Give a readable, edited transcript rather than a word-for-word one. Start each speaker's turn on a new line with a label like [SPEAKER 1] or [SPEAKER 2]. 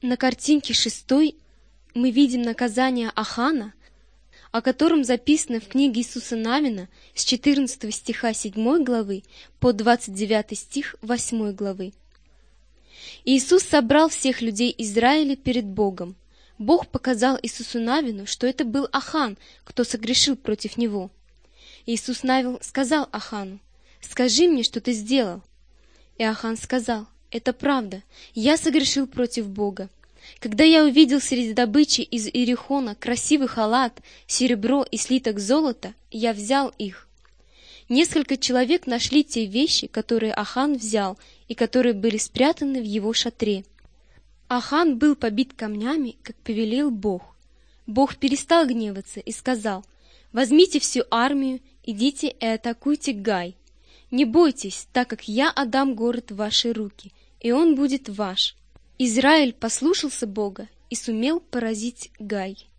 [SPEAKER 1] На картинке 6 мы видим наказание Ахана, о котором записано в книге Иисуса Навина с 14 стиха 7 главы по 29 стих 8 главы. Иисус собрал всех людей Израиля перед Богом. Бог показал Иисусу Навину, что это был Ахан, кто согрешил против него. Иисус Навин сказал Ахану: «Скажи мне, что ты сделал». И Ахан сказал: «Это правда, я согрешил против Бога. Когда я увидел среди добычи из Иерихона красивый халат, серебро и слиток золота, я взял их». Несколько человек нашли те вещи, которые Ахан взял и которые были спрятаны в его шатре. Ахан был побит камнями, как повелел Бог. Бог перестал гневаться и сказал: «Возьмите всю армию, идите и атакуйте Гай. Не бойтесь, так как я отдам город в ваши руки, и он будет ваш». Израиль послушался Бога и сумел поразить Гай.